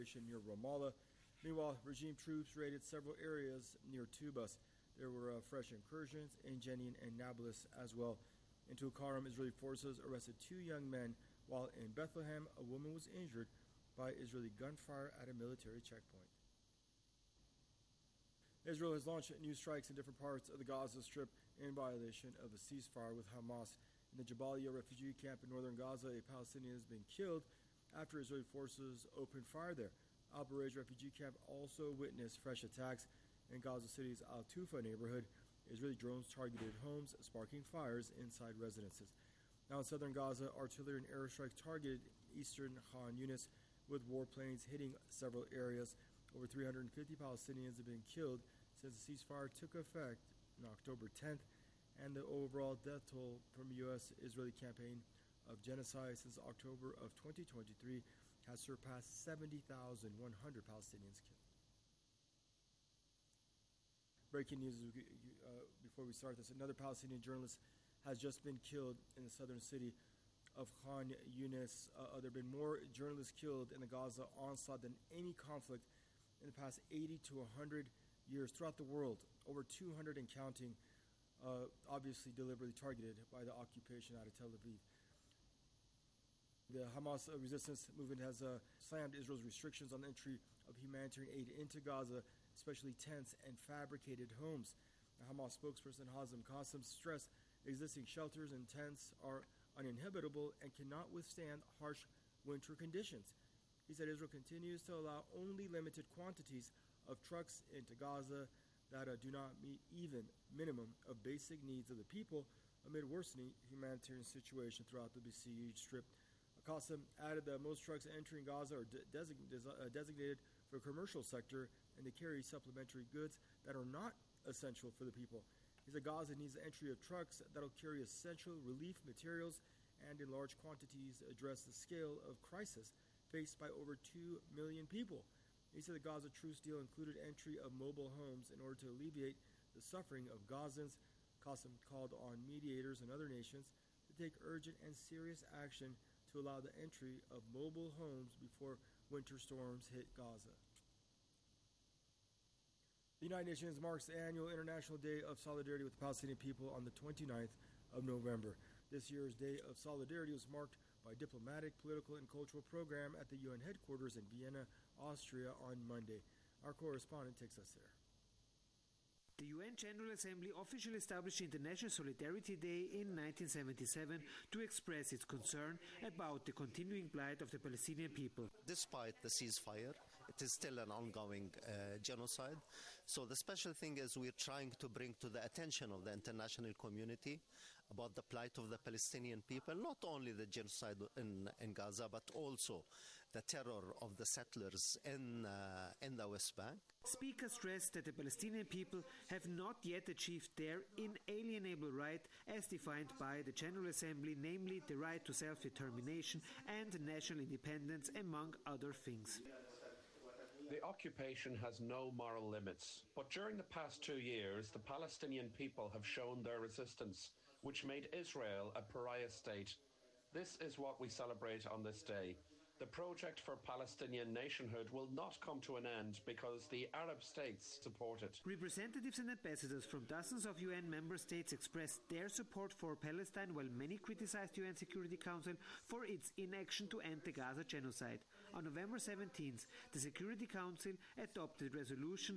near Ramallah. Meanwhile, regime troops raided several areas near Tubas. There were fresh incursions in Jenin and Nablus as well. In Tulkarm, Israeli forces arrested 2 young men, while in Bethlehem, a woman was injured by Israeli gunfire at a military checkpoint. Israel has launched new strikes in different parts of the Gaza Strip in violation of a ceasefire with Hamas. In the Jabalia refugee camp in northern Gaza, a Palestinian has been killed after Israeli forces opened fire there. Al Bureij refugee camp also witnessed fresh attacks in Gaza City's Al Tufa neighborhood. Israeli drones targeted homes, sparking fires inside residences. Now in southern Gaza, artillery and airstrikes targeted eastern Khan Yunis, with warplanes hitting several areas. Over 350 Palestinians have been killed since the ceasefire took effect on October 10th, and the overall death toll from the U.S.-Israeli campaign of genocide since October of 2023 has surpassed 70,100 Palestinians killed. Breaking news before we start this. Another Palestinian journalist has just been killed in the southern city of Khan Yunis. There have been more journalists killed in the Gaza onslaught than any conflict in the past 80 to 100 years throughout the world. Over 200 and counting, obviously deliberately targeted by the occupation out of Tel Aviv. The Hamas resistance movement has slammed Israel's restrictions on the entry of humanitarian aid into Gaza, especially tents and fabricated homes. The Hamas spokesperson Hazem Qassem stressed existing shelters and tents are uninhabitable and cannot withstand harsh winter conditions. He said Israel continues to allow only limited quantities of trucks into Gaza that do not meet even minimum of basic needs of the people amid worsening humanitarian situation throughout the besieged strip. Qassem added that most trucks entering Gaza are designated for the commercial sector, and they carry supplementary goods that are not essential for the people. He said Gaza needs the entry of trucks that will carry essential relief materials and in large quantities address the scale of crisis faced by over 2 million people. He said the Gaza truce deal included entry of mobile homes in order to alleviate the suffering of Gazans. Qassem called on mediators and other nations to take urgent and serious action to allow the entry of mobile homes before winter storms hit Gaza. The United Nations marks the annual International Day of Solidarity with the Palestinian people on the 29th of November. This year's Day of Solidarity was marked by a diplomatic, political, and cultural program at the UN headquarters in Vienna, Austria on Monday. Our correspondent takes us there. The UN General Assembly officially established International Solidarity Day in 1977 to express its concern about the continuing plight of the Palestinian people. Despite the ceasefire, it is still an ongoing genocide. So the special thing is we're trying to bring to the attention of the international community about the plight of the Palestinian people, not only the genocide in Gaza, but also the terror of the settlers in the West Bank. Speaker stressed that the Palestinian people have not yet achieved their inalienable right as defined by the General Assembly, namely the right to self-determination and national independence, among other things. The occupation has no moral limits, but during the past 2 years, the Palestinian people have shown their resistance, which made Israel a pariah state. This is what we celebrate on this day. The project for Palestinian nationhood will not come to an end because the Arab states support it. Representatives and ambassadors from dozens of UN member states expressed their support for Palestine, while many criticized the UN Security Council for its inaction to end the Gaza genocide. On November 17th, the Security Council adopted Resolution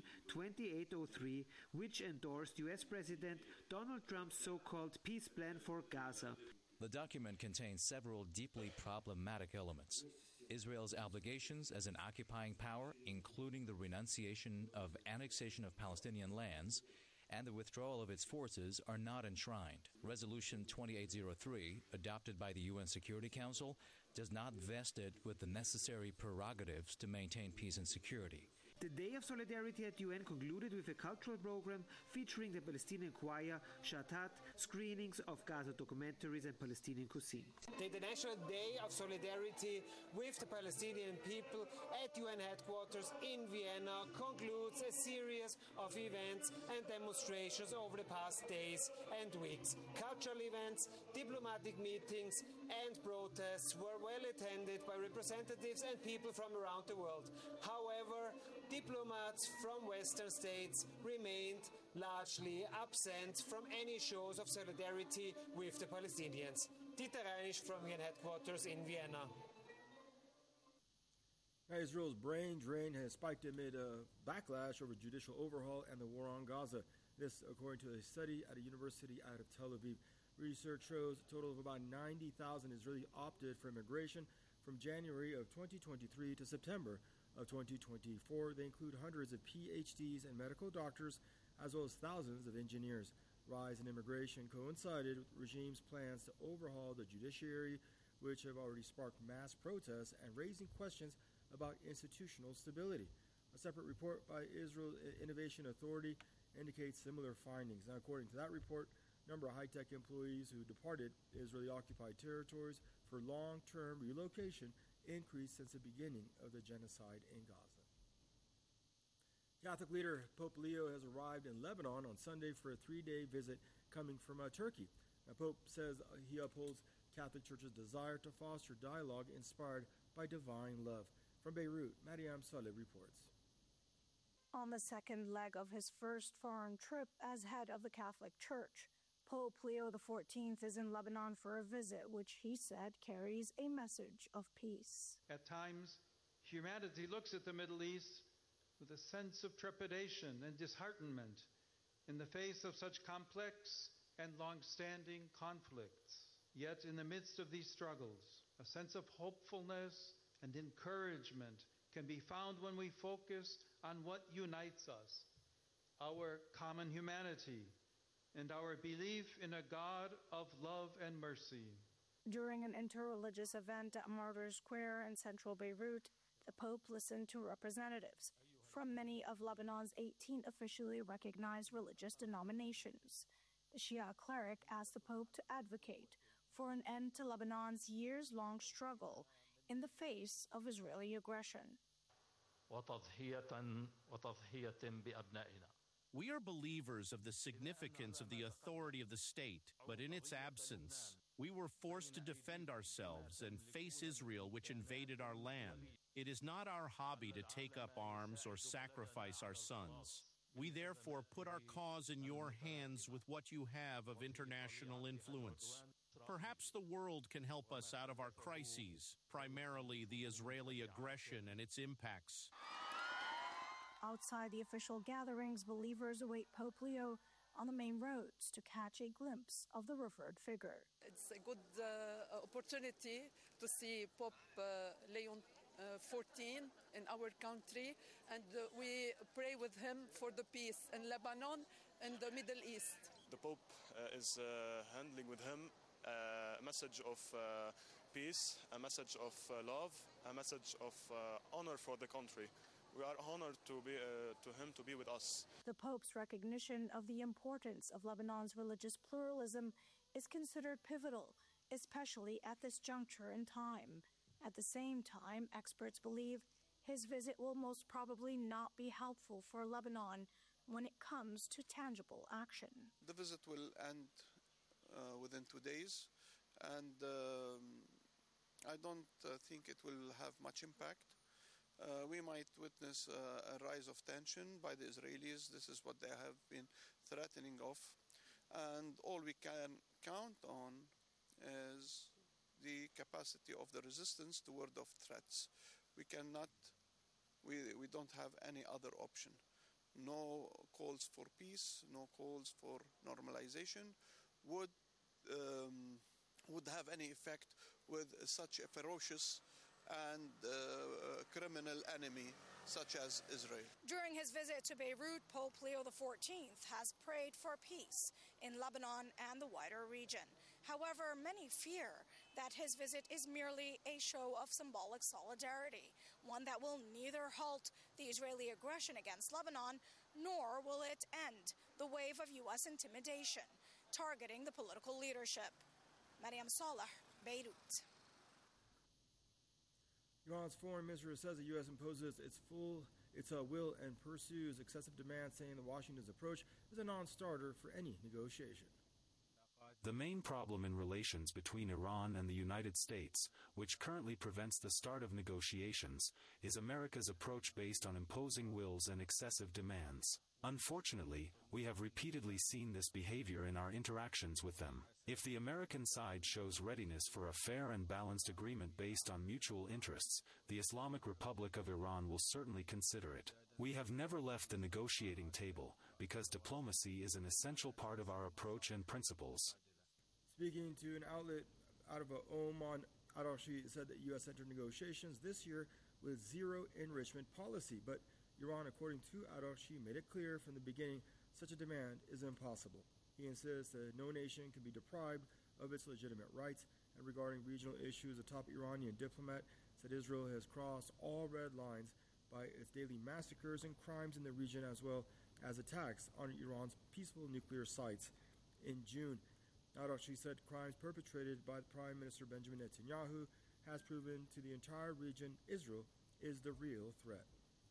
2803, which endorsed US President Donald Trump's so-called peace plan for Gaza. The document contains several deeply problematic elements. Israel's obligations as an occupying power, including the renunciation of annexation of Palestinian lands and the withdrawal of its forces, are not enshrined. Resolution 2803, adopted by the UN Security Council, does not vest it with the necessary prerogatives to maintain peace and security. The Day of Solidarity at UN concluded with a cultural program featuring the Palestinian choir Shatat, screenings of Gaza documentaries and Palestinian cuisine. The International Day of Solidarity with the Palestinian people at UN headquarters in Vienna concludes a series of events and demonstrations over the past days and weeks. Cultural events, diplomatic meetings and protests were well attended by representatives and people from around the world. However, diplomats from Western states remained largely absent from any shows of solidarity with the Palestinians. Dieter Reinisch from UN headquarters in Vienna. Israel's brain drain has spiked amid a backlash over judicial overhaul and the war on Gaza. This, according to a study at a university out of Tel Aviv. Research shows a total of about 90,000 Israelis opted for immigration from January of 2023 to September of 2024. They include hundreds of PhDs and medical doctors, as well as thousands of engineers. Rise in immigration coincided with the regime's plans to overhaul the judiciary, which have already sparked mass protests and raising questions about institutional stability. A separate report by Israel Innovation Authority indicates similar findings. Now, according to that report, number of high-tech employees who departed Israeli-occupied territories for long-term relocation increased since the beginning of the genocide in Gaza. Catholic leader Pope Leo has arrived in Lebanon on Sunday for a 3-day visit coming from Turkey. Now, Pope says he upholds Catholic Church's desire to foster dialogue inspired by divine love. From Beirut, Mariam Saleh reports. On the second leg of his first foreign trip as head of the Catholic Church, Pope Leo XIV is in Lebanon for a visit which he said carries a message of peace. At times, humanity looks at the Middle East with a sense of trepidation and disheartenment in the face of such complex and long-standing conflicts. Yet in the midst of these struggles, a sense of hopefulness and encouragement can be found when we focus on what unites us, our common humanity, and our belief in a God of love and mercy. During an interreligious event at Martyrs Square in central Beirut, the Pope listened to representatives from many of Lebanon's 18 officially recognized religious denominations. The Shia cleric asked the Pope to advocate for an end to Lebanon's years-long struggle in the face of Israeli aggression. We are believers of the significance of the authority of the state, but in its absence, we were forced to defend ourselves and face Israel, which invaded our land. It is not our hobby to take up arms or sacrifice our sons. We therefore put our cause in your hands with what you have of international influence. Perhaps the world can help us out of our crises, primarily the Israeli aggression and its impacts. Outside the official gatherings, believers await Pope Leo on the main roads to catch a glimpse of the revered figure. It's a good opportunity to see Pope Leon XIV in our country, and we pray with him for the peace in Lebanon and the Middle East. The Pope is handling with him a message of peace, a message of love, a message of honor for the country. We are honored to him to be with us. The Pope's recognition of the importance of Lebanon's religious pluralism is considered pivotal, especially at this juncture in time. At the same time, experts believe his visit will most probably not be helpful for Lebanon when it comes to tangible action. The visit will end within 2 days, and I don't think it will have much impact. We might witness a rise of tension by the Israelis. This is what they have been threatening of. And all we can count on is the capacity of the resistance to word of threats. We don't have any other option. No calls for peace, no calls for normalization would have any effect with such a ferocious and criminal enemy such as Israel. During his visit to Beirut, Pope Leo XIV has prayed for peace in Lebanon and the wider region. However, many fear that his visit is merely a show of symbolic solidarity, one that will neither halt the Israeli aggression against Lebanon, nor will it end the wave of U.S. intimidation targeting the political leadership. Mariam Saleh, Beirut. Iran's foreign minister says the U.S. imposes its will and pursues excessive demands, saying that Washington's approach is a non-starter for any negotiation. The main problem in relations between Iran and the United States, which currently prevents the start of negotiations, is America's approach based on imposing wills and excessive demands. Unfortunately, we have repeatedly seen this behavior in our interactions with them. If the American side shows readiness for a fair and balanced agreement based on mutual interests, the Islamic Republic of Iran will certainly consider it. We have never left the negotiating table, because diplomacy is an essential part of our approach and principles. Speaking to an outlet out of Oman, Araghchi said that U.S. entered negotiations this year with zero enrichment policy, but Iran, according to Araghchi, made it clear from the beginning such a demand is impossible. He insists that no nation can be deprived of its legitimate rights, and regarding regional issues, a top Iranian diplomat said Israel has crossed all red lines by its daily massacres and crimes in the region, as well as attacks on Iran's peaceful nuclear sites. In June, Araghchi said crimes perpetrated by Prime Minister Benjamin Netanyahu has proven to the entire region Israel is the real threat.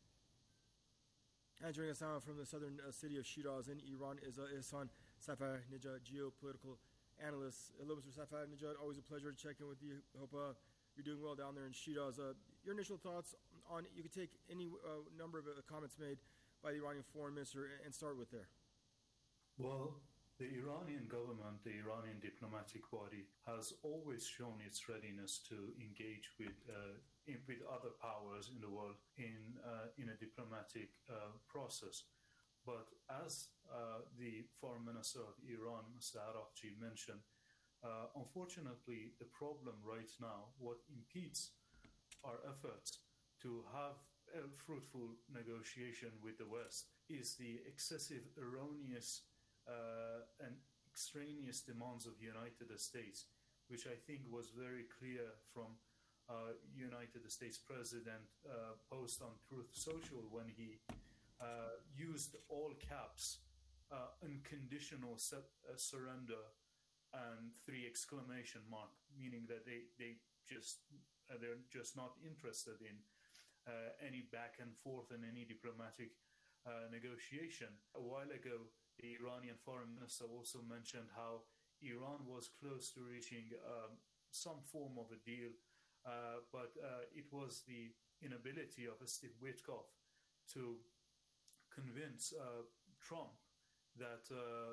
And joining us now from the southern city of Shiraz in Iran is Ehsan Safarnejad, geopolitical analyst. Hello, Mr. Safarnejad. Always a pleasure to check in with you. Hope you're doing well down there in Shiraz. Your initial thoughts on, you could take any number of comments made by the Iranian foreign minister and start with there. Well, the Iranian government, the Iranian diplomatic body, has always shown its readiness to engage with other powers in the world in a diplomatic process. But as the foreign minister of Iran, Mr. Araghchi, mentioned, unfortunately, the problem right now, what impedes our efforts to have a fruitful negotiation with the West, is the excessive, erroneous and extraneous demands of the United States, which I think was very clear from United States President post on Truth Social when he used all caps, unconditional surrender, and 3 exclamation mark, meaning that they're just not interested in any back and forth and any diplomatic negotiation. A while ago, the Iranian foreign minister also mentioned how Iran was close to reaching some form of a deal, but it was the inability of Steve Witkoff to convince Trump that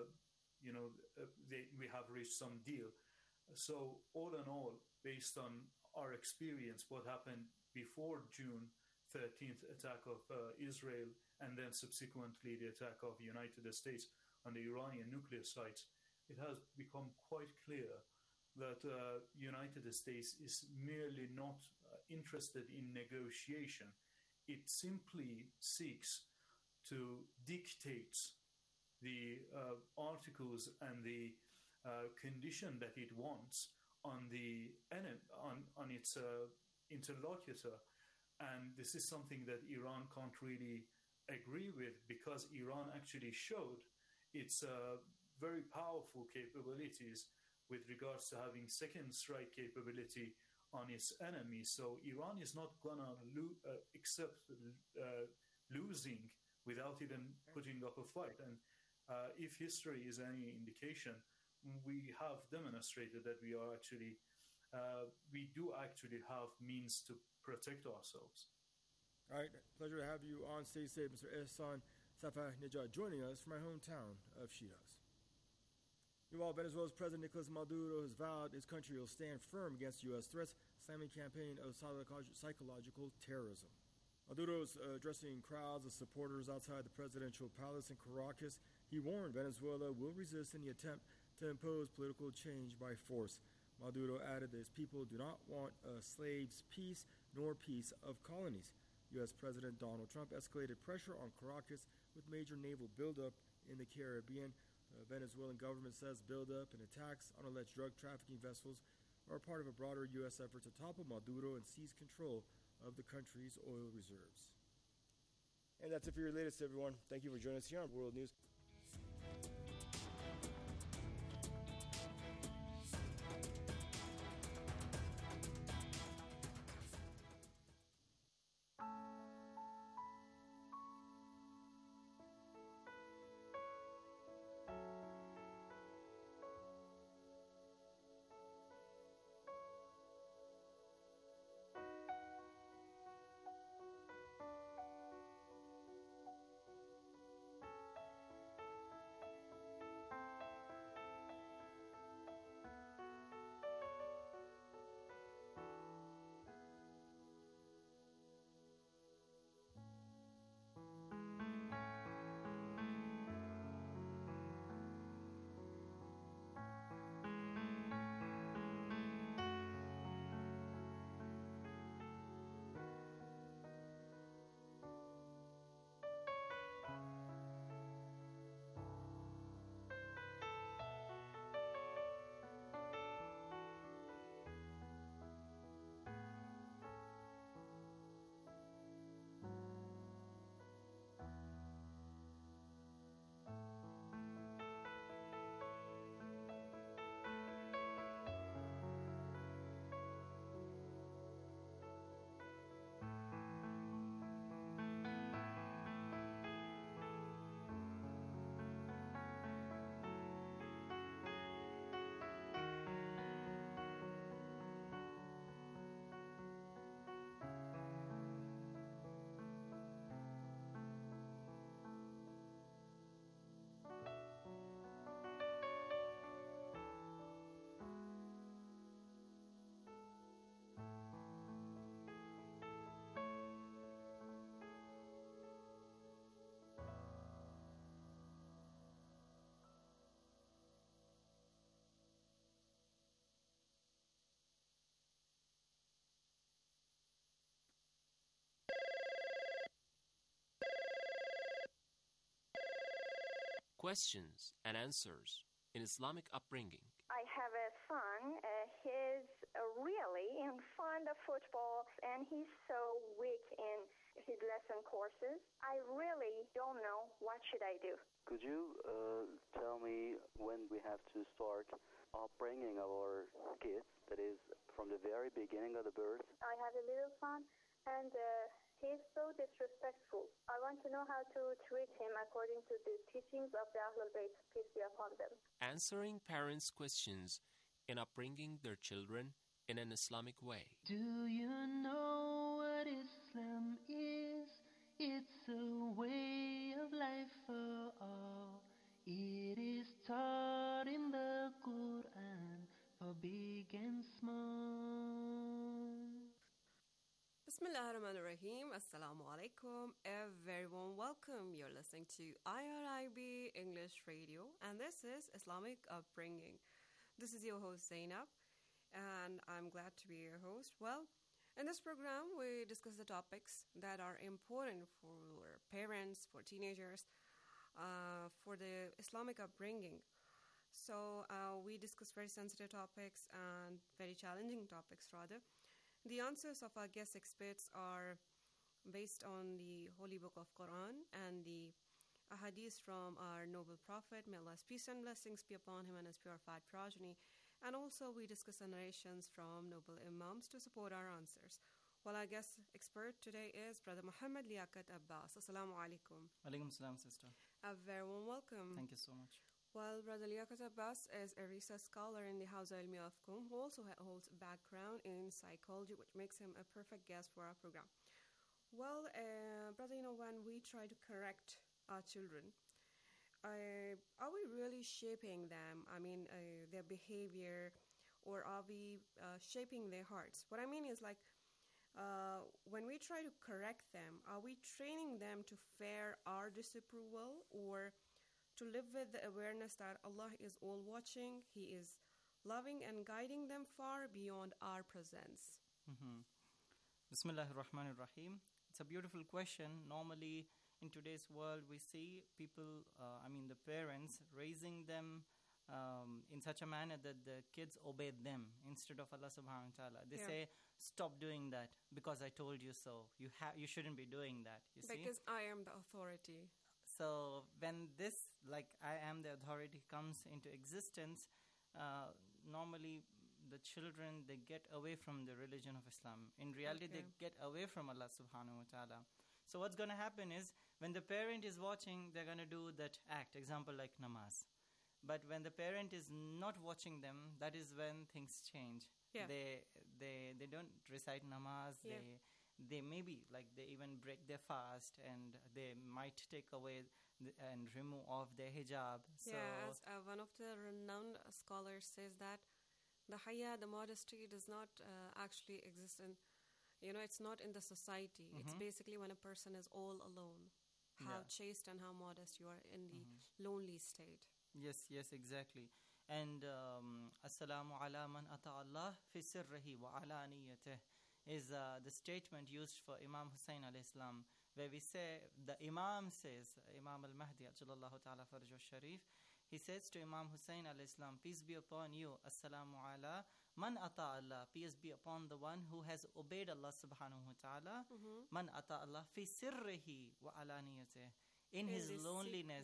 we have reached some deal. So all in all, based on our experience, what happened before June 13th attack of Israel, and then subsequently the attack of the United States on the Iranian nuclear sites, it has become quite clear that the United States is merely not interested in negotiation. It simply seeks to dictate the articles and the condition that it wants on its interlocutor. And this is something that Iran can't really agree with, because Iran actually showed its very powerful capabilities with regards to having second strike capability on its enemies. So Iran is not going to accept losing without even putting up a fight. And if history is any indication, we have demonstrated that we do actually have means to protect ourselves. All right, pleasure to have you on. Stay safe, Mr. Ehsan Safarnejad, joining us from my hometown of Shiraz. Meanwhile, Venezuela's President Nicolas Maduro has vowed his country will stand firm against U.S. threats, slamming campaign of psychological terrorism. Maduro is addressing crowds of supporters outside the presidential palace in Caracas. He warned Venezuela will resist any attempt to impose political change by force. Maduro added that his people do not want a slaves' peace nor peace of colonies. U.S. President Donald Trump escalated pressure on Caracas with major naval buildup in the Caribbean. The Venezuelan government says buildup and attacks on alleged drug trafficking vessels are part of a broader U.S. effort to topple Maduro and seize control of the country's oil reserves. And that's it for your latest, everyone. Thank you for joining us here on World News. Questions and answers in Islamic upbringing. I have a son. He's really fond of football, and he's so weak in his lesson courses. I really don't know what should I do. Could you tell me when we have to start upbringing our kids, that is, from the very beginning of the birth? I have a little son, and he's so disrespectful. I want to know how to treat him according to the teachings of the Ahlul Bayt, peace be upon them. Answering parents' questions in upbringing their children in an Islamic way. Do you know what Islam is? It's a way of life for all. It is taught in the Quran for big and small. Bismillah ar-Rahman ar-Rahim. Assalamu alaikum. A very warm welcome. You're listening to IRIB English Radio, and this is Islamic Upbringing. This is your host Zainab, and I'm glad to be your host. Well, in this program, we discuss the topics that are important for parents, for teenagers, for the Islamic upbringing. So we discuss very sensitive topics and very challenging topics, rather. The answers of our guest experts are based on the Holy Book of Quran and the hadiths from our noble Prophet. May Allah's peace and blessings be upon him and his purified progeny. And also we discuss the narrations from noble Imams to support our answers. Well, our guest expert today is Brother Muhammad Liaquat Abbas. Assalamu alaikum. Alaikum salam, sister. A very warm welcome. Thank you so much. Well, Brother Liaquat Abbas is a research scholar in the Hawza Ilmiya of Qom, who also holds a background in psychology, which makes him a perfect guest for our program. Well, Brother, when we try to correct our children, are we really shaping them? I mean, their behavior, or are we shaping their hearts? What I mean is, like, when we try to correct them, are we training them to fear our disapproval, or to live with the awareness that Allah is all watching, He is loving and guiding them far beyond our presence? Bismillahir Rahmanir Rahim. It's a beautiful question. Normally, in today's world, we see people, the parents, raising them in such a manner that the kids obey them instead of Allah subhanahu wa ta'ala. They say, stop doing that because I told you so. You shouldn't be doing that, you see? Because I am the authority. So when this, like I am the authority, comes into existence, normally the children, they get away from the religion of Islam. In reality, they get away from Allah subhanahu wa ta'ala. So what's going to happen is, when the parent is watching, they're going to do that act, example like namaz. But when the parent is not watching them, that is when things change. Yeah. They don't recite namaz. Yeah. They maybe, like, they even break their fast, and they might take away and remove off their hijab. So as one of the renowned scholars says that the haya, the modesty, does not actually exist in, it's not in the society. It's basically when a person is all alone. How chaste and how modest you are in the lonely state. Yes, exactly. And Assalamu ala man ata Allah fi sirrihi wa alaniyatih is the statement used for Imam Hussain alayhi salam, where we say, the Imam says, Imam al-Mahdi ajallallahu ta'ala farjuh sharif, he says to Imam Hussain alayhi salam, peace be upon you, Assalamu ala man ata Allah, peace be upon the one who has obeyed Allah subhanahu wa ta'ala, man ata Allah fi sirrihi wa alaniyatih, in his loneliness,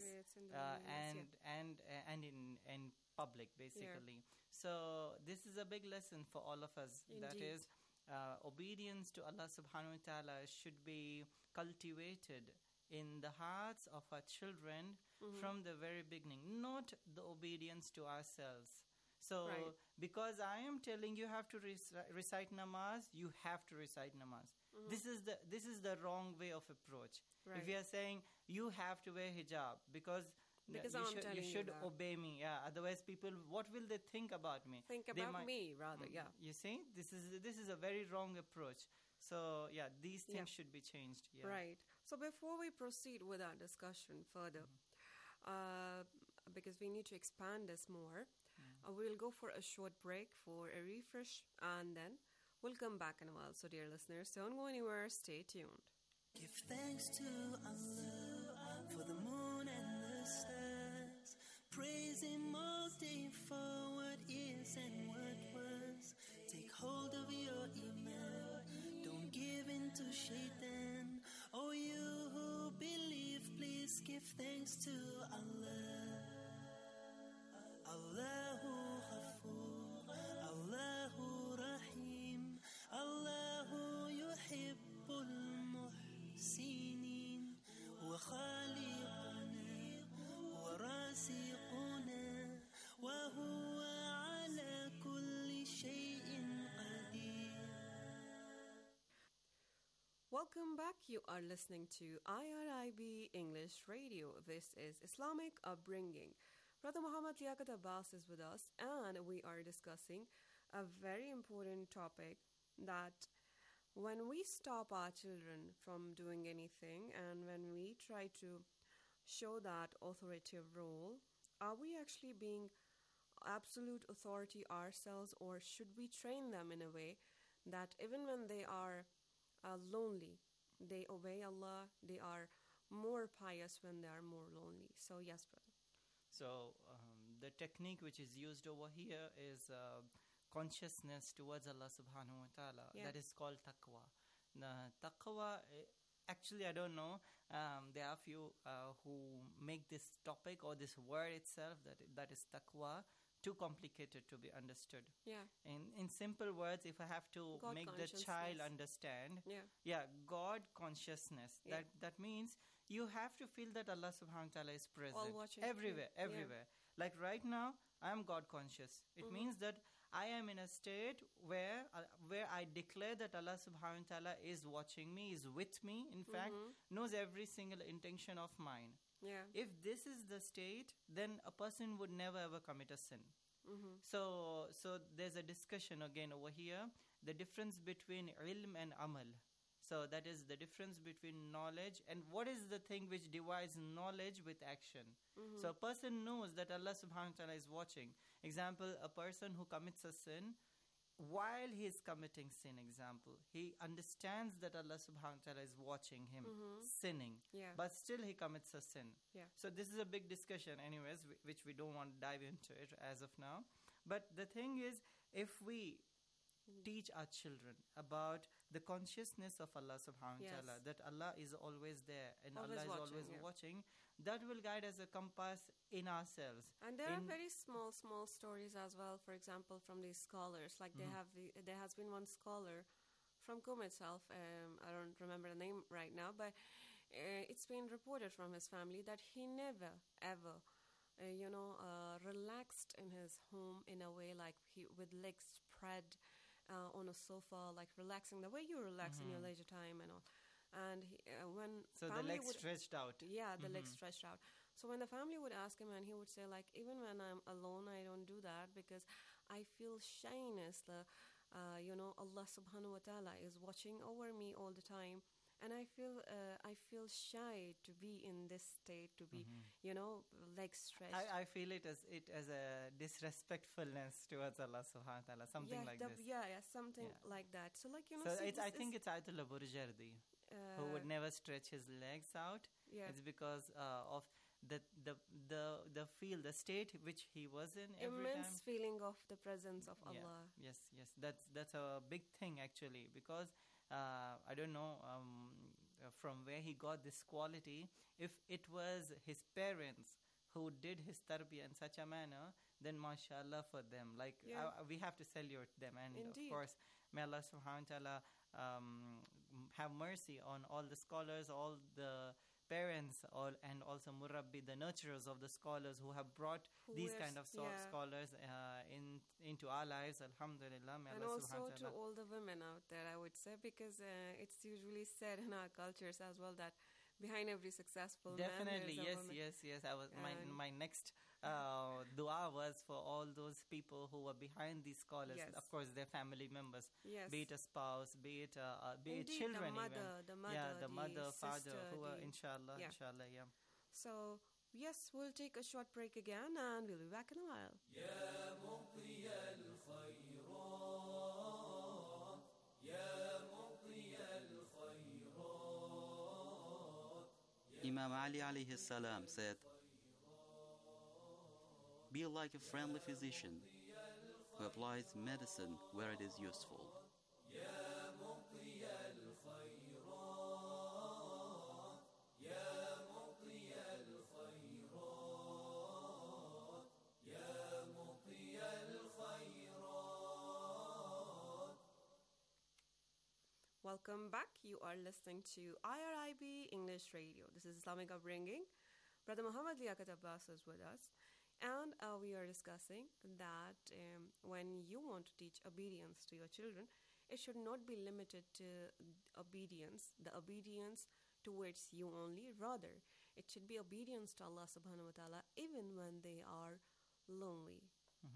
and in public, basically. So this is a big lesson for all of us. Indeed. That is, obedience to Allah subhanahu wa ta'ala should be cultivated in the hearts of our children from the very beginning, not the obedience to ourselves. So because I am telling you have to recite namaz, you have to recite namaz. This is the wrong way of approach. Right. If you are saying you have to wear hijab because you should obey me, otherwise people, what will they think about me? Think about me rather. You see, this is a very wrong approach. So these things should be changed. Right. So before we proceed with our discussion further, because we need to expand this more, we'll go for a short break for a refresh, and then we'll come back in a while. So dear listeners, don't go anywhere, stay tuned. Give thanks to Allah for the moon and the stars. Praise Him all day for what is and what was. Take hold of your iman, don't give in to shaitan. Oh, you who believe, please give thanks to Allah. Allahu Ghafoor, Allahu Rahim, Allahu Yuhibbul Muhsinin, Wa Khaliquna, Wa Rasiquna, Wa Huwa Ala Kulli Shay'in Qadir. Welcome back. You are listening to IRIB English Radio. This is Islamic Upbringing. Brother Muhammad Liaquat Abbas is with us, and we are discussing a very important topic, that when we stop our children from doing anything and when we try to show that authoritative role, are we actually being absolute authority ourselves, or should we train them in a way that even when they are lonely, they obey Allah, they are more pious when they are more lonely? So yes, brother. So the technique which is used over here is consciousness towards Allah subhanahu wa ta'ala. That is called taqwa. Taqwa, actually I don't know, there are few who make this topic or this word itself, that is taqwa, too complicated to be understood. In simple words, if I have to God make the child understand, God consciousness, that means you have to feel that Allah subhanahu wa ta'ala is present everywhere. Like right now, I am God conscious. It means that I am in a state where I declare that Allah subhanahu wa ta'ala is watching me, is with me, in fact, knows every single intention of mine. If this is the state, then a person would never ever commit a sin. So there's a discussion again over here, the difference between ilm and amal. So that is the difference between knowledge and what is the thing which divides knowledge with action. So a person knows that Allah subhanahu wa ta'ala is watching. Example, a person who commits a sin, while he's committing sin, example, he understands that Allah subhanahu wa ta'ala is watching him sinning, but still he commits a sin. So this is a big discussion anyways, which we don't want to dive into it as of now. But the thing is, if we teach our children about the consciousness of Allah subhanahu wa ta'ala, that Allah is always there and Allah is always watching, that will guide as a compass in ourselves. And there are very small stories as well, for example, from these scholars. Like there has been one scholar from Qom itself, I don't remember the name right now, but it's been reported from his family that he never, ever relaxed in his home in a way like with legs spread on a sofa, like relaxing the way you relax in your leisure time and all. And the legs stretched out. Yeah, the legs stretched out. So when the family would ask him, and he would say, like, even when I'm alone, I don't do that because I feel shyness. Allah subhanahu wa ta'ala is watching over me all the time. And I feel shy to be in this state, to be, legs stretched. I feel it as a disrespectfulness towards Allah subhanahu wa ta'ala, something like this. Something like that. So like, So I think it's Ayatollah Burjardi who would never stretch his legs out. It's because of the state which he was in every immense time. Feeling of the presence of Allah. Yes. That's a big thing actually, because I don't know from where he got this quality. If it was his parents who did his tarbiyah in such a manner, then mashallah for them. Like we have to salute them, and Indeed. Of course, may Allah subhanahu wa ta'ala have mercy on all the scholars, all the parents, and also murabbi, the nurturers of the scholars who have brought these kind of scholars into our lives. Alhamdulillah. May And Allah also subhanahu wa to ta'ala. all the women out there, I would say, because it's usually said in our cultures as well that behind every successful Definitely, man, there's a woman. yes. I was my next dua was for all those people who were behind these scholars. Yes. Of course, their family members, Yes. be it a spouse, be it Indeed, children, the mother, even. The mother, father, sister, who are inshallah. So yes, we'll take a short break again, and we'll be back in a while. Imam Ali alayhi salam said, "Be like a friendly physician who applies medicine where it is useful." Welcome back. You are listening to IRIB English Radio. This is Islamic Upbringing. Brother Muhammad Liaquat Abbas is with us. And we are discussing that when you want to teach obedience to your children, it should not be limited to obedience, the obedience towards you only. Rather, it should be obedience to Allah subhanahu wa ta'ala even when they are lonely.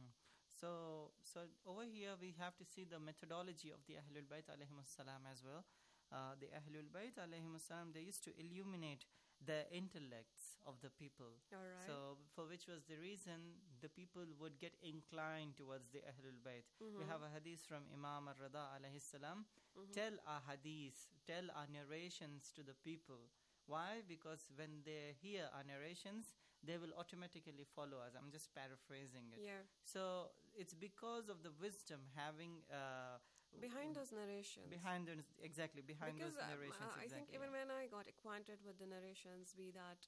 So over here we have to see the methodology of the Ahlul Bayt alayhimus salam as well. The Ahlul Bayt alayhimus salam, they used to illuminate the intellects of the people. All right. So for which was the reason the people would get inclined towards the Ahlul Bayt. We have a hadith from Imam al-Rada alayhi salam. Tell our hadith, tell our narrations to the people. Why? Because when they hear our narrations, they will automatically follow us. I'm just paraphrasing it. Yeah. So it's because of the wisdom having behind those narrations. Behind those narrations. I think even when I got acquainted with the narrations, be that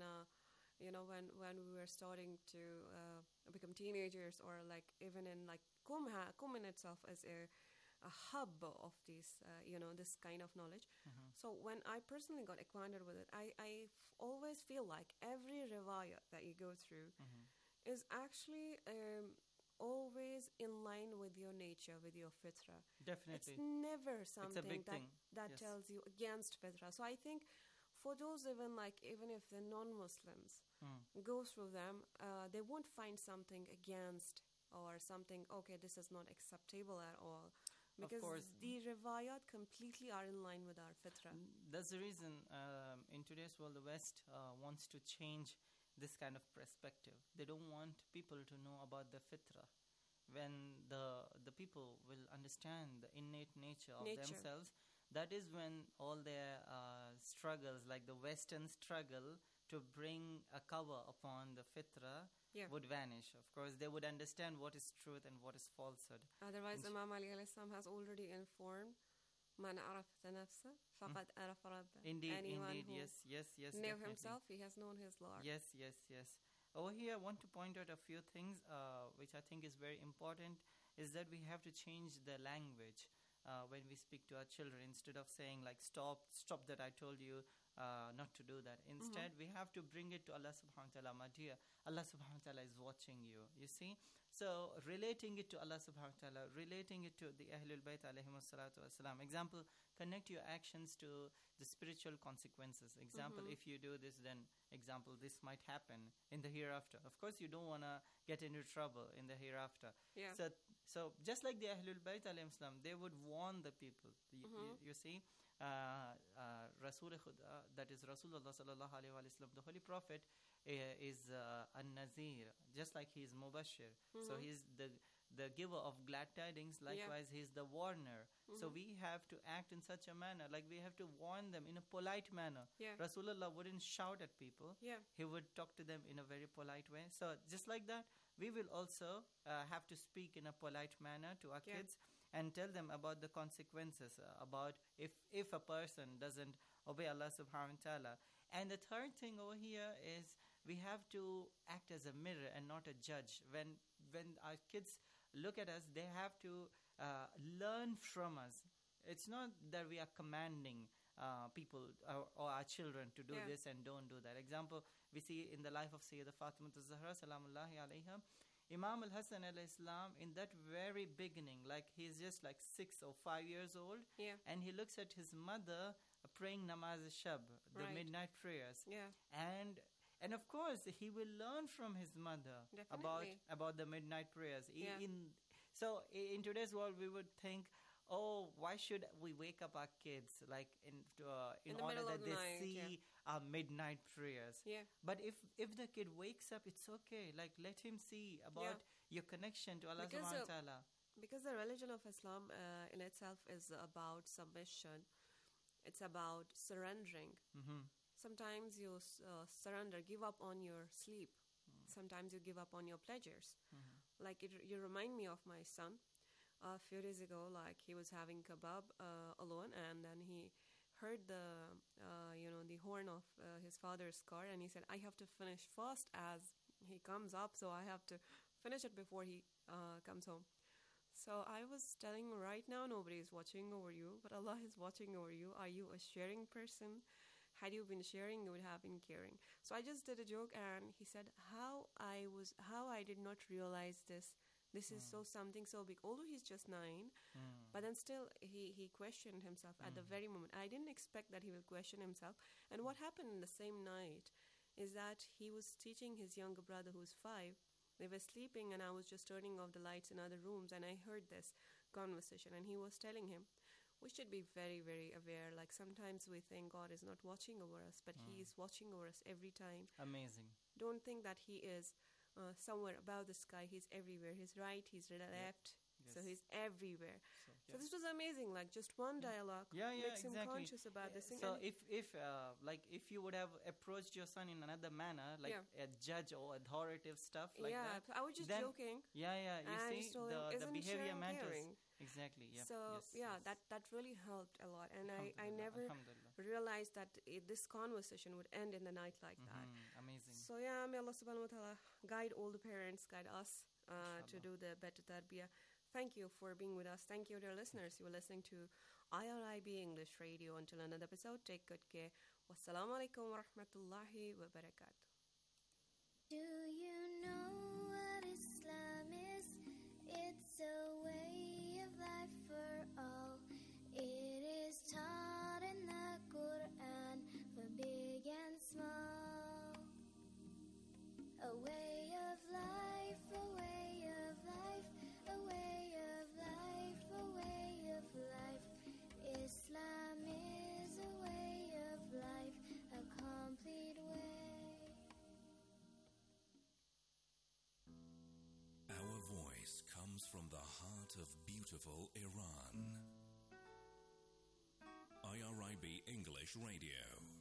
when we were starting to become teenagers, or like even in like Qom in itself as a hub of this this kind of knowledge. So when I personally got acquainted with it, I always feel like every riwayat that you go through is actually always in line with your nature, with your fitra. Definitely. It's never something that Yes. tells you against fitra. So I think for those even if the non-Muslims go through them, they won't find something against or something, okay, this is not acceptable at all. Because the riwayat completely are in line with our fitra. That's the reason in today's world the West wants to change this kind of perspective. They don't want people to know about the fitra, when the people will understand the innate nature of themselves, that is when all their struggles, like the Western struggle to bring a cover upon the fitra, would vanish. Of course, they would understand what is truth and what is falsehood. Otherwise, Imam Ali alayhi salam has already informed, Man arafta nafsa, faqad arafa rabba. Indeed, Anyone indeed, who yes, knew definitely. himself, he has known his Lord. Yes. Over here, I want to point out a few things which I think is very important, is that we have to change the language when we speak to our children. Instead of saying like, stop that, I told you not to do that. Instead, we have to bring it to Allah subhanahu wa ta'ala. My dear, Allah subhanahu wa ta'ala is watching you. You see? So, relating it to Allah subhanahu wa ta'ala, relating it to the Ahlul Bayt alayhimu salatu wasalam. Example, connect your actions to the spiritual consequences. Example, if you do this, then example, this might happen in the hereafter. Of course, you don't want to get into trouble in the hereafter. Yeah. So just like the Ahlul Bayt alayhimu salam, they would warn the people. You see? That is Rasulullah sallallahu alayhi wa sallam, the Holy Prophet, is an-Nazir, just like he is Mubashir. So he is the giver of glad tidings. Likewise, he is the warner. So we have to act in such a manner, like we have to warn them in a polite manner. Rasulullah wouldn't shout at people. He would talk to them in a very polite way. So just like that, we will also have to speak in a polite manner to our kids and tell them about the consequences, about if a person doesn't obey Allah subhanahu wa ta'ala. And the third thing over here is we have to act as a mirror and not a judge. When our kids look at us, they have to learn from us. It's not that we are commanding people or our children to do this and don't do that. Example, we see in the life of Sayyidah Fatima az-Zahra salamullahi alayha, Imam al-Hasan alayhi salam, in that very beginning, like he's just like 6 or 5 years old, and he looks at his mother praying namaz al-shab, the midnight prayers, and of course he will learn from his mother about the midnight prayers. So in today's world, we would think, oh, why should we wake up our kids like in order that they see our midnight prayers? But if the kid wakes up, it's okay. Like, let him see about your connection to Allah subhanahu wa ta'ala. Because the religion of Islam in itself is about submission. It's about surrendering. Sometimes you surrender, give up on your sleep. Sometimes you give up on your pleasures. Like you remind me of my son. A few days ago, like he was having kebab alone, and then he heard the horn of his father's car, and he said, I have to finish first as he comes up, so I have to finish it before he comes home. So I was telling him, right now nobody is watching over you, but Allah is watching over you. Are you a sharing person? Had you been sharing, you would have been caring. So I just did a joke, and he said, how I did not realize this. This is something so big. Although he's just 9, but then still he questioned himself at the very moment. I didn't expect that he would question himself. And what happened in the same night is that he was teaching his younger brother who's 5. They were sleeping, and I was just turning off the lights in other rooms, and I heard this conversation. And he was telling him, we should be very, very aware. Like sometimes we think God is not watching over us, but He is watching over us every time. Amazing. Don't think that He is somewhere above the sky. He's everywhere. He's right, he's left. So he's everywhere. So this was amazing. Like just one dialogue makes him conscious about this thing. So if you would have approached your son in another manner, like a judge or authoritative stuff like that. I was just joking. You see the behavior matters. Caring? Exactly. So that really helped a lot, and I never realized that this conversation would end in the night like that. Amazing. So may Allah subhanahu wa ta'ala guide all the parents, guide us to do the better tarbiyah. Thank you for being with us. Thank you, dear listeners. You were listening to IRIB English Radio. Until another episode, take good care. Wassalamu alaikum wa rahmatullahi wa barakatuh. Do you know what Islam is? It's a way of life for all. It is taught in the Quran for big and small. A way of life, a way of life, a way of life, a way of life. Islam is a way of life, a complete way. Our voice comes beautiful Iran. IRIB English Radio.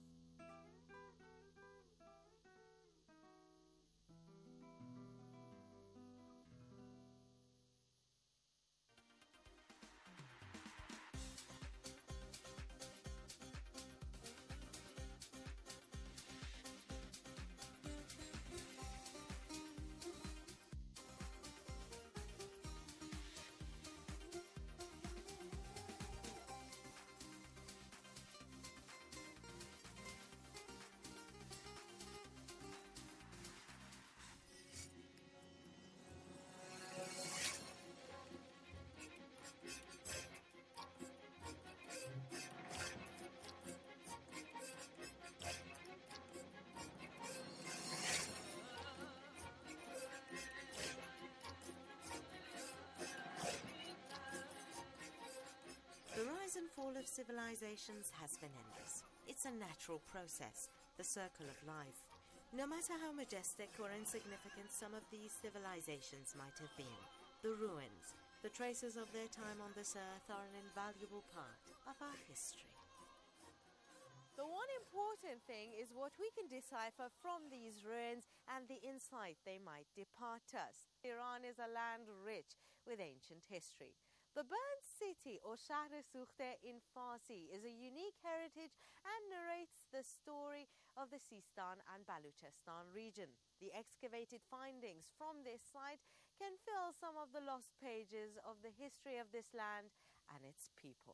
The rise and fall of civilizations has been endless. It's a natural process, the circle of life. No matter how majestic or insignificant some of these civilizations might have been, the ruins, the traces of their time on this earth are an invaluable part of our history. The one important thing is what we can decipher from these ruins and the insight they might depart us. Iran is a land rich with ancient history. The Burned City, or Shahr-e-Sukhteh in Farsi, is a unique heritage and narrates the story of the Sistan and Baluchistan region. The excavated findings from this site can fill some of the lost pages of the history of this land and its people.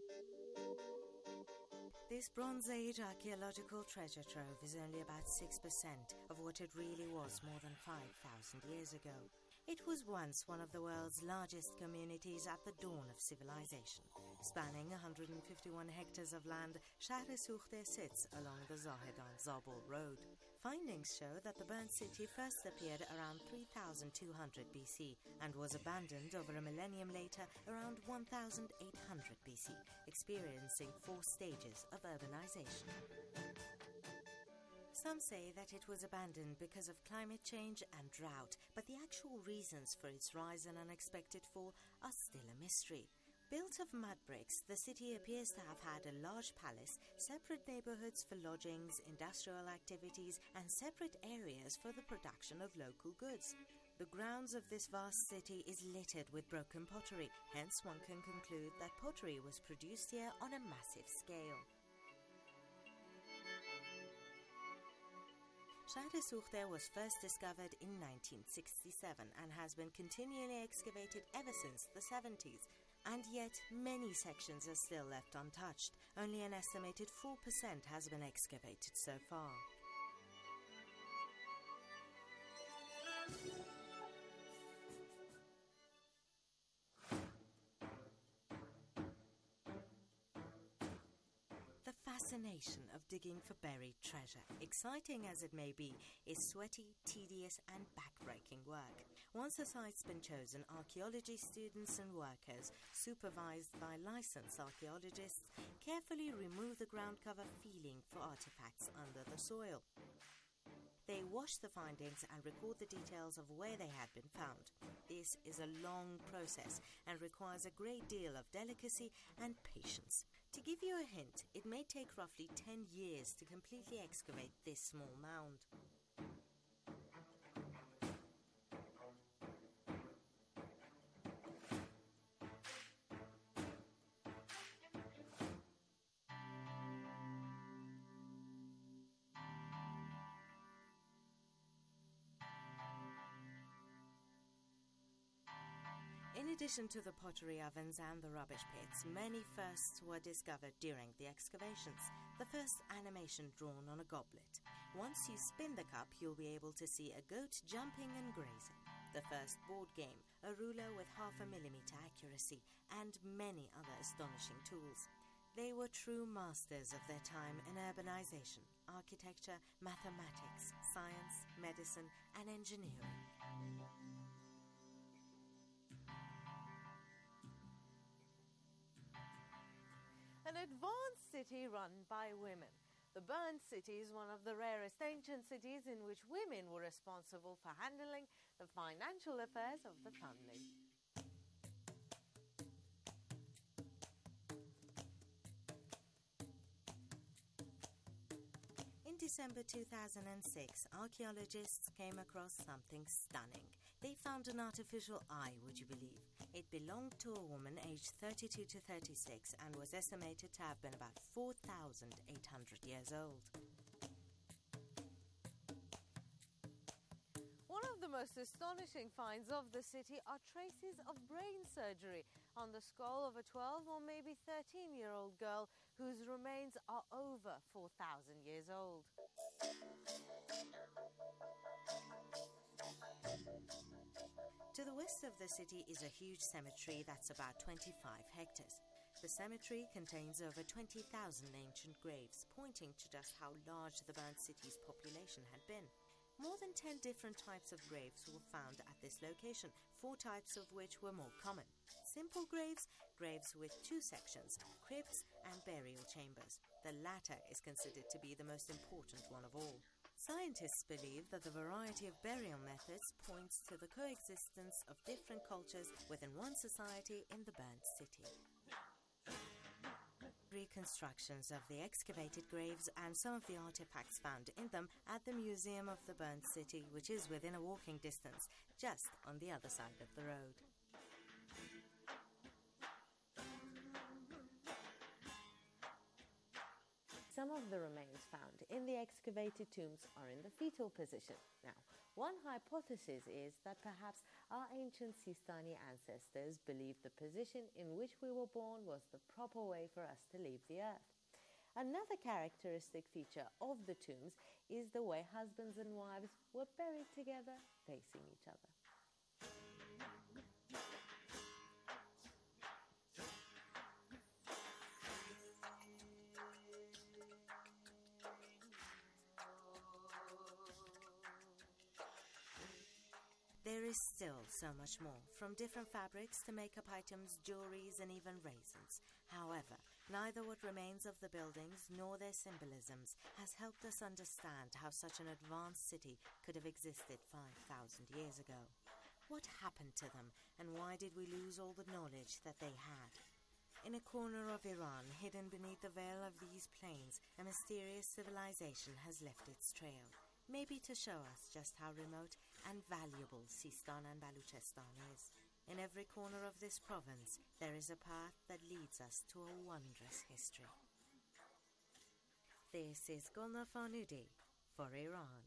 This Bronze Age archaeological treasure trove is only about 6% of what it really was more than 5,000 years ago. It was once one of the world's largest communities at the dawn of civilization. Spanning 151 hectares of land, Shahr-e-Sukhteh sits along the Zahedan-Zabul road. Findings show that the burnt city first appeared around 3200 BC and was abandoned over a millennium later around 1800 BC, experiencing 4 stages of urbanization. Some say that it was abandoned because of climate change and drought, but the actual reasons for its rise and unexpected fall are still a mystery. Built of mud bricks, the city appears to have had a large palace, separate neighborhoods for lodgings, industrial activities, and separate areas for the production of local goods. The grounds of this vast city is littered with broken pottery, hence one can conclude that pottery was produced here on a massive scale. Shahr-e-Sukhteh was first discovered in 1967 and has been continually excavated ever since the 70s. And yet, many sections are still left untouched. Only an estimated 4% has been excavated so far. The fascination of digging for buried treasure, exciting as it may be, is sweaty, tedious and back-breaking work. Once a site's been chosen, archaeology students and workers, supervised by licensed archaeologists, carefully remove the ground cover feeling for artifacts under the soil. They wash the findings and record the details of where they had been found. This is a long process and requires a great deal of delicacy and patience. To give you a hint, it may take roughly 10 years to completely excavate this small mound. In addition to the pottery ovens and the rubbish pits, many firsts were discovered during the excavations. The first animation drawn on a goblet. Once you spin the cup, you'll be able to see a goat jumping and grazing. The first board game, a ruler with 0.5 millimeter accuracy, and many other astonishing tools. They were true masters of their time in urbanization, architecture, mathematics, science, medicine, and engineering. An advanced city run by women. The Burned City is one of the rarest ancient cities in which women were responsible for handling the financial affairs of the family. December 2006, archaeologists came across something stunning. They found an artificial eye, would you believe? It belonged to a woman aged 32 to 36 and was estimated to have been about 4,800 years old. One of the most astonishing finds of the city are traces of brain surgery on the skull of a 12 or maybe 13-year-old girl whose remains are over 4,000 years old. To the west of the city is a huge cemetery that's about 25 hectares. The cemetery contains over 20,000 ancient graves, pointing to just how large the burnt city's population had been. More than 10 different types of graves were found at this location, 4 types of which were more common. Simple graves, graves with 2 sections, crypts and burial chambers. The latter is considered to be the most important one of all. Scientists believe that the variety of burial methods points to the coexistence of different cultures within one society in the burnt city. Reconstructions of the excavated graves and some of the artifacts found in them at the Museum of the Burnt City, which is within a walking distance, just on the other side of the road. Some of the remains found in the excavated tombs are in the fetal position. Now, one hypothesis is that perhaps our ancient Sistani ancestors believed the position in which we were born was the proper way for us to leave the earth. Another characteristic feature of the tombs is the way husbands and wives were buried together, facing each other. There is still so much more, from different fabrics to makeup items, jewelries, and even raisins. However, neither what remains of the buildings nor their symbolisms has helped us understand how such an advanced city could have existed 5,000 years ago. What happened to them, and why did we lose all the knowledge that they had? In a corner of Iran, hidden beneath the veil of these plains, a mysterious civilization has left its trail. Maybe to show us just how remote and valuable Sistan and Baluchistan is. In every corner of this province, there is a path that leads us to a wondrous history. This is Gulnar Farnudi for Iran.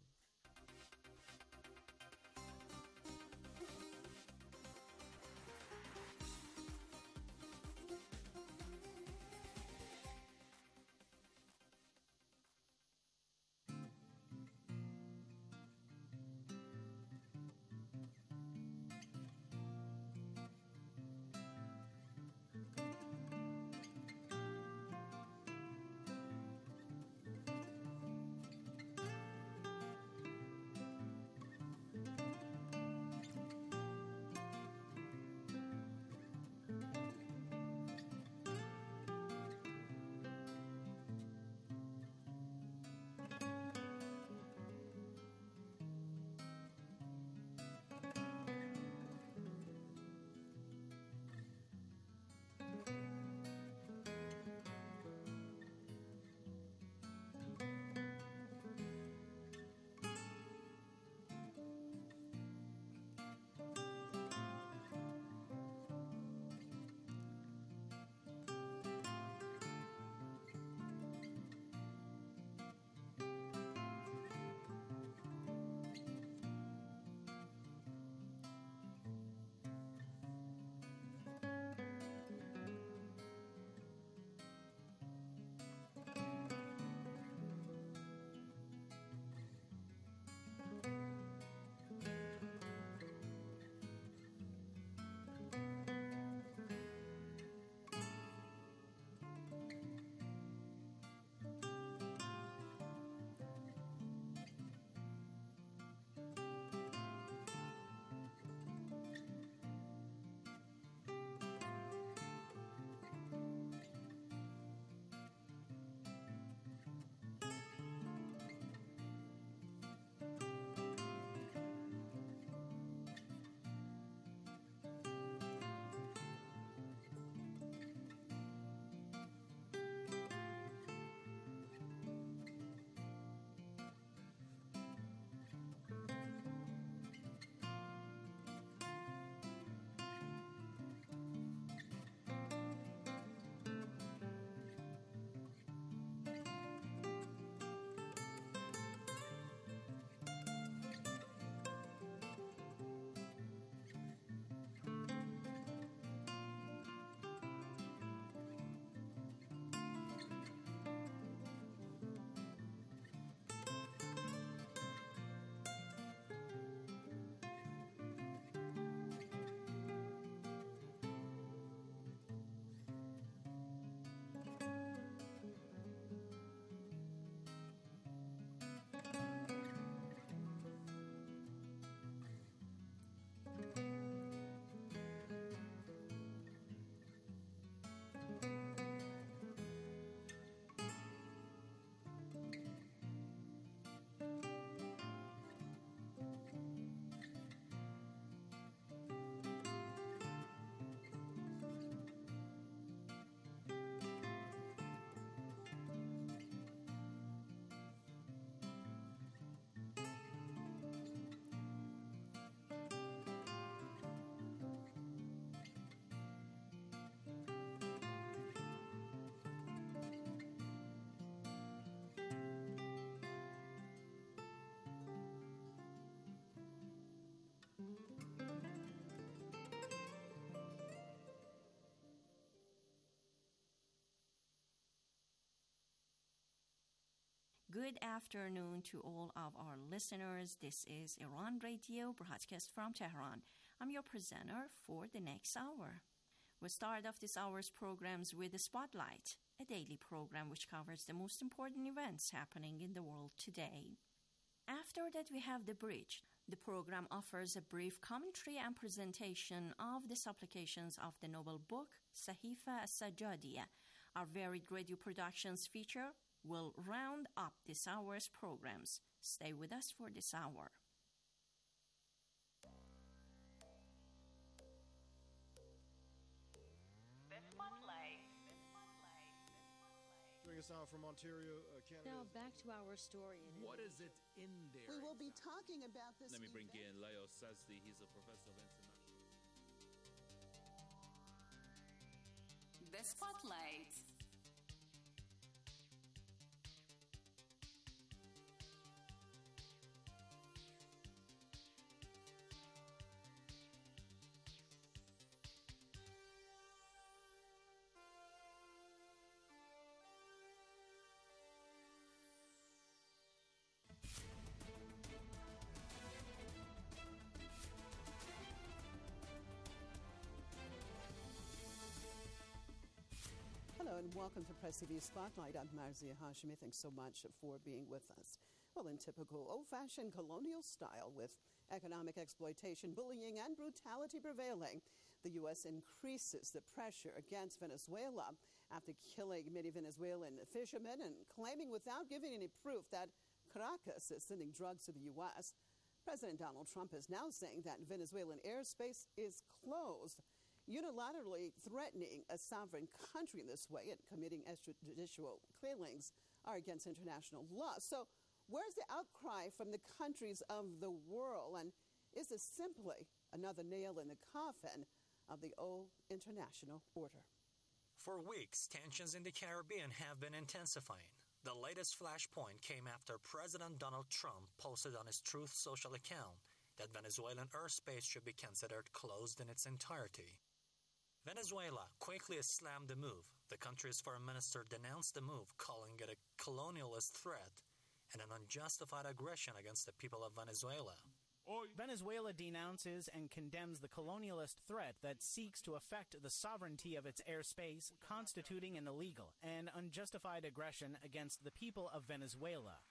Good afternoon to all of our listeners. This is Iran Radio, broadcast from Tehran. I'm your presenter for the next hour. We'll start off this hour's programs with the Spotlight, a daily program which covers the most important events happening in the world today. After that, we have The Bridge. The program offers a brief commentary and presentation of the supplications of the noble book, Sahifa as-Sajjadiyya. Our varied radio productions feature will round up this hour's programs. Stay with us for this hour. The Spotlight. Joining us now from Ontario, Canada. Now back to our story. What is it in there? We will be talking about this. Let me bring in Leo Sazdi. He's a professor of international. The Spotlight. Hello and welcome to Press TV Spotlight. I'm Marzia Hashimi. Thanks so much for being with us. Well, in typical old-fashioned colonial style, with economic exploitation, bullying, and brutality prevailing, the U.S. increases the pressure against Venezuela after killing many Venezuelan fishermen and claiming without giving any proof that Caracas is sending drugs to the U.S. President Donald Trump is now saying that Venezuelan airspace is closed, unilaterally threatening a sovereign country in this way and committing extrajudicial killings are against international law. So where's the outcry from the countries of the world? And is this simply another nail in the coffin of the old international order? For weeks, tensions in the Caribbean have been intensifying. The latest flashpoint came after President Donald Trump posted on his Truth Social account that Venezuelan airspace should be considered closed in its entirety. Venezuela quickly slammed the move. The country's foreign minister denounced the move, calling it a colonialist threat and an unjustified aggression against the people of Venezuela. Venezuela denounces and condemns the colonialist threat that seeks to affect the sovereignty of its airspace, constituting an illegal and unjustified aggression against the people of Venezuela.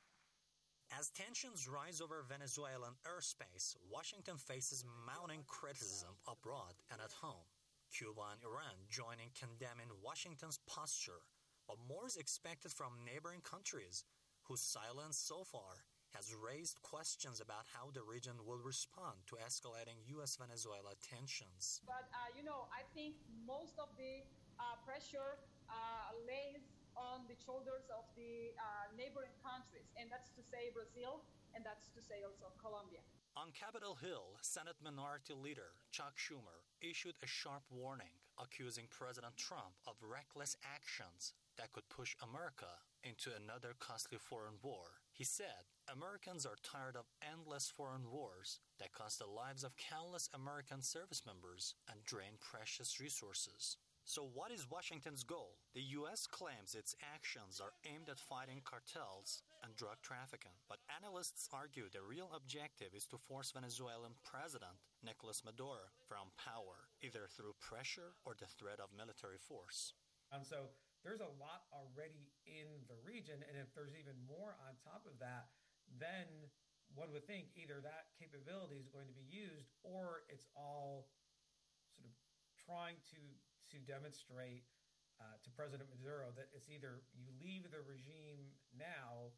As tensions rise over Venezuelan airspace, Washington faces mounting criticism abroad and at home. Cuba and Iran join in condemning Washington's posture, but more is expected from neighboring countries, whose silence so far has raised questions about how the region will respond to escalating U.S.-Venezuela tensions. But, I think most of the pressure lays on the shoulders of the neighboring countries, and that's to say Brazil, and that's to say also Colombia. On Capitol Hill, Senate Minority Leader Chuck Schumer issued a sharp warning, accusing President Trump of reckless actions that could push America into another costly foreign war. He said, Americans are tired of endless foreign wars that cost the lives of countless American service members and drain precious resources. So what is Washington's goal? The U.S. claims its actions are aimed at fighting cartels and drug trafficking, but analysts argue the real objective is to force Venezuelan President Nicolas Maduro from power, either through pressure or the threat of military force. And so there's a lot already in the region, and if there's even more on top of that, then one would think either that capability is going to be used or it's all sort of trying to demonstrate to President Maduro that it's either you leave the regime now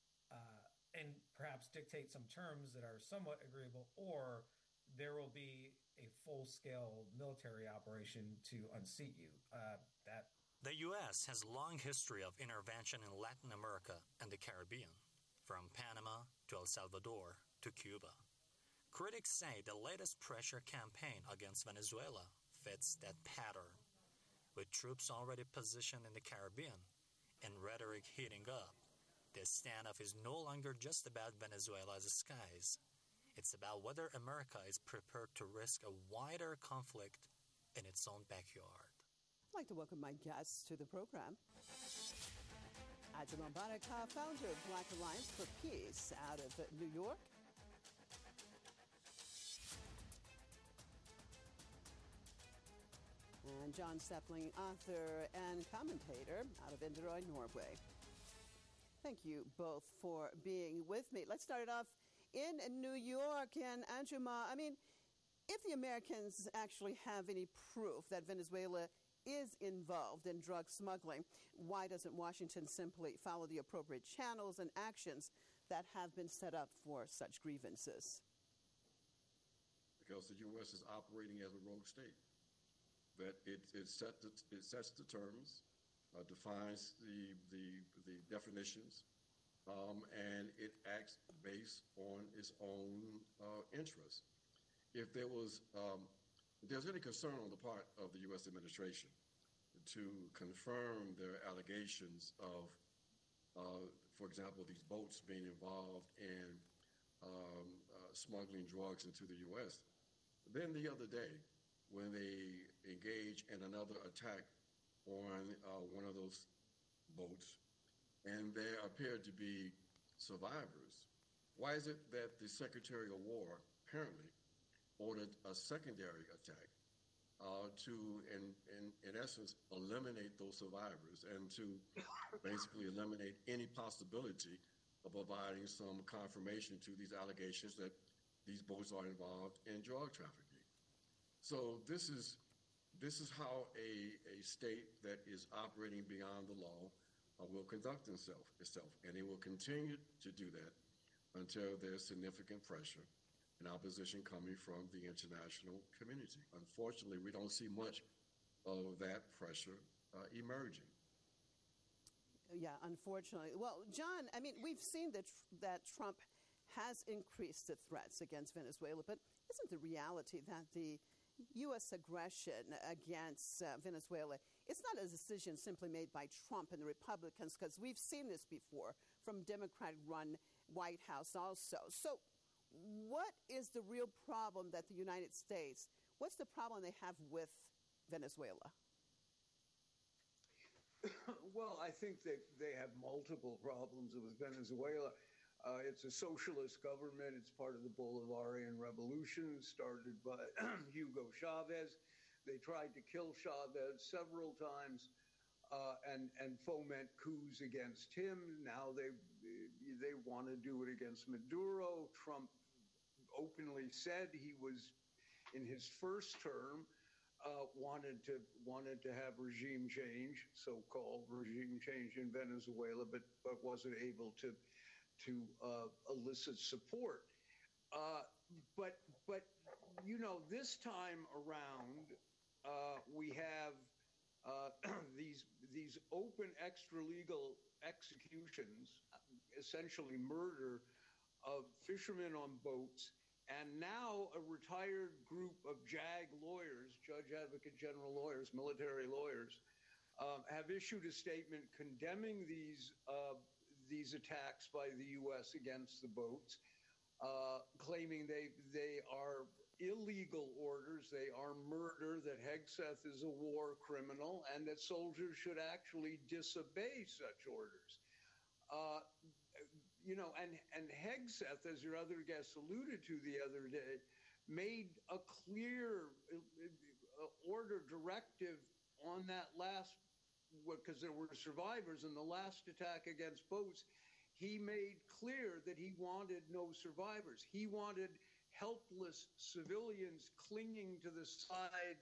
and perhaps dictate some terms that are somewhat agreeable, or there will be a full-scale military operation to unseat you. The U.S. has a long history of intervention in Latin America and the Caribbean, from Panama to El Salvador to Cuba. Critics say the latest pressure campaign against Venezuela fits that pattern. With troops already positioned in the Caribbean and rhetoric heating up, this standoff is no longer just about Venezuela's skies. It's about whether America is prepared to risk a wider conflict in its own backyard. I'd like to welcome my guests to the program. Ajmal Baraka, founder of Black Alliance for Peace out of New York. And John Sepling, author and commentator out of Inderøy, Norway. Thank you both for being with me. Let's start it off in New York. And Ajmal, I mean, if the Americans actually have any proof that Venezuela is involved in drug smuggling, why doesn't Washington simply follow the appropriate channels and actions that have been set up for such grievances? Because the U.S. is operating as a rogue state. That it sets the terms, defines the definitions, and it acts based on its own interests. If there's any concern on the part of the U.S. administration to confirm their allegations of, for example, these boats being involved in smuggling drugs into the U.S., then the other day, when they engage in another attack on one of those boats, and there appeared to be survivors, why is it that the Secretary of War apparently ordered a secondary attack to, in essence, eliminate those survivors and to basically eliminate any possibility of providing some confirmation to these allegations that these boats are involved in drug trafficking? So this is how a state that is operating beyond the law will conduct itself, and it will continue to do that until there's significant pressure and opposition coming from the international community. Unfortunately, we don't see much of that pressure emerging. Yeah, unfortunately. Well, John, I mean, we've seen that Trump has increased the threats against Venezuela, but isn't the reality that the U.S. aggression against Venezuela, it's not a decision simply made by Trump and the Republicans, because we've seen this before from Democrat-run White House also. So what is the real problem that the United States, what's the problem they have with Venezuela? Well, I think that they have multiple problems with Venezuela. It's a socialist government. It's part of the Bolivarian Revolution started by Hugo Chavez. They tried to kill Chavez several times and foment coups against him. Now they want to do it against Maduro. Trump openly said he was, in his first term, wanted to have regime change, so-called regime change in Venezuela, but wasn't able to elicit support. But you know, this time around, we have these open extralegal executions, essentially murder of fishermen on boats, and now a retired group of JAG lawyers, Judge Advocate General lawyers, military lawyers, have issued a statement condemning these attacks by the U.S. against the boats, claiming they are illegal orders, they are murder, that Hegseth is a war criminal, and that soldiers should actually disobey such orders. You know, and Hegseth, as your other guest alluded to the other day, made a clear order directive on that last, because there were survivors in the last attack against boats. He made clear that he wanted no survivors. He wanted helpless civilians clinging to the side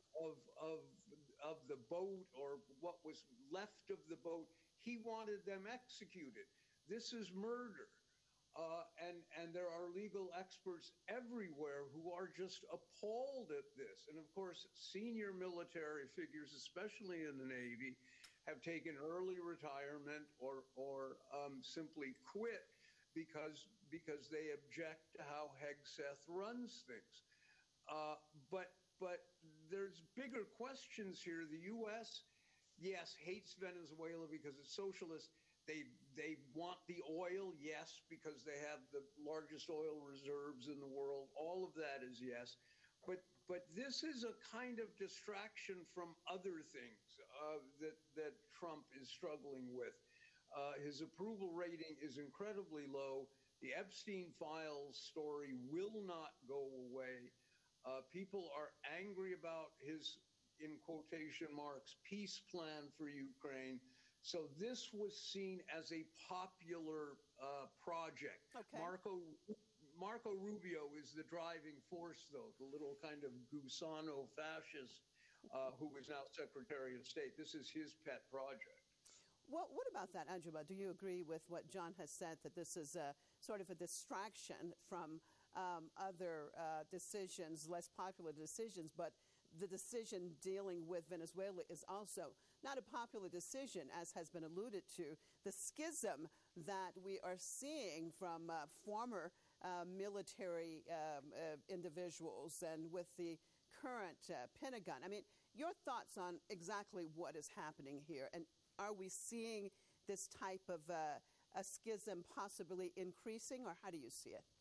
of the boat, or what was left of the boat. He wanted them executed. This is murder. And there are legal experts everywhere who are just appalled at this. And of course, senior military figures, especially in the Navy, have taken early retirement or simply quit because they object to how Hegseth runs things. But there's bigger questions here. The U.S., yes, hates Venezuela because it's socialist. They want the oil, yes, because they have the largest oil reserves in the world. All of that is yes. But this is a kind of distraction from other things that Trump is struggling with. His approval rating is incredibly low. The Epstein files story will not go away. People are angry about his, in quotation marks, peace plan for Ukraine. So this was seen as a popular project. Okay. Marco Rubio is the driving force, though, the little kind of Gusano fascist who is now Secretary of State. This is his pet project. Well, what about that, Anjuma? Do you agree with what John has said, that this is a sort of a distraction from other decisions, less popular decisions, but the decision dealing with Venezuela is also not a popular decision, as has been alluded to. The schism that we are seeing from former military individuals and with the current Pentagon. I mean, your thoughts on exactly what is happening here, and are we seeing this type of a schism possibly increasing, or how do you see it?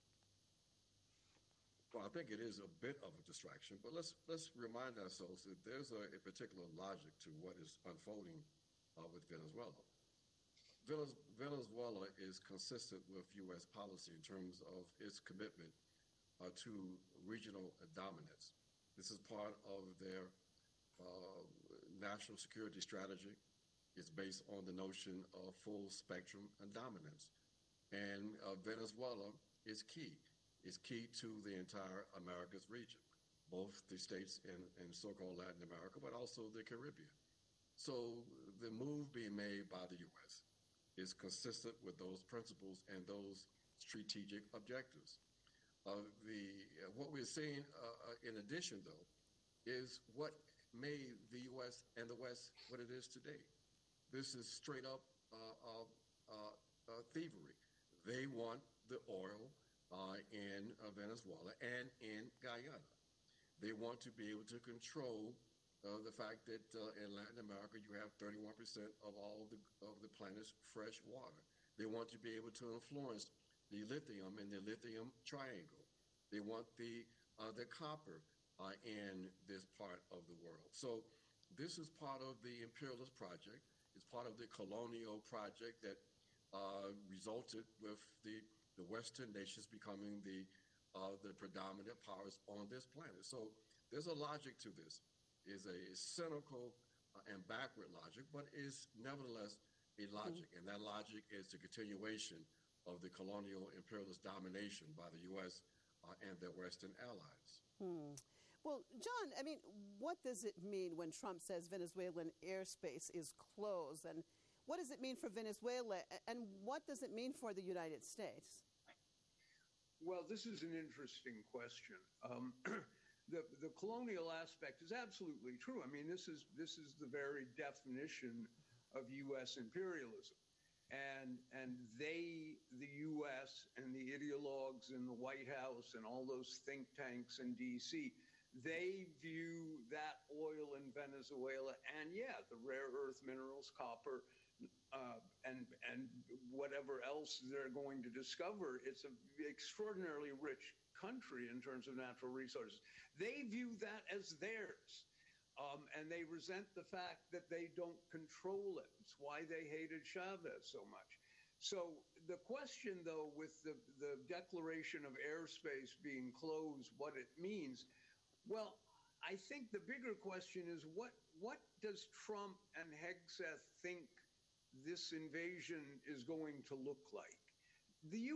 Well, I think it is a bit of a distraction, but let's remind ourselves that there's a particular logic to what is unfolding with Venezuela. Venezuela is consistent with U.S. policy in terms of its commitment to regional dominance. This is part of their national security strategy. It's based on the notion of full spectrum dominance. And Venezuela is key. It's key to the entire Americas region, both the states in so-called Latin America, but also the Caribbean. So the move being made by the U.S. is consistent with those principles and those strategic objectives. What we're seeing in addition, though, is what made the U.S. and the West what it is today. This is straight up thievery. They want the oil in Venezuela and in Guyana. They want to be able to control the fact that in Latin America you have 31% of all of the planet's fresh water. They want to be able to influence the lithium in the lithium triangle. They want the copper in this part of the world. So this is part of the imperialist project. It's part of the colonial project that resulted with the Western nations becoming the predominant powers on this planet. So there's a logic to this. It's a cynical and backward logic, but is nevertheless a logic. And that logic is the continuation of the colonial imperialist domination by the U.S. And their Western allies. Well, John, I mean, what does it mean when Trump says Venezuelan airspace is closed? And what does it mean for Venezuela? And what does it mean for the United States? Well, this is an interesting question. The colonial aspect is absolutely true. I mean, this is the very definition of U.S. imperialism. And they, the U.S. and the ideologues in the White House and all those think tanks in D.C., they view that oil in Venezuela and, the rare earth minerals, copper, and whatever else they're going to discover. It's an extraordinarily rich country in terms of natural resources. They view that as theirs. And they resent the fact that they don't control it. It's why they hated Chavez so much. So the question, though, with the declaration of airspace being closed, what it means, well, I think the bigger question is what does Trump and Hegseth think this invasion is going to look like? The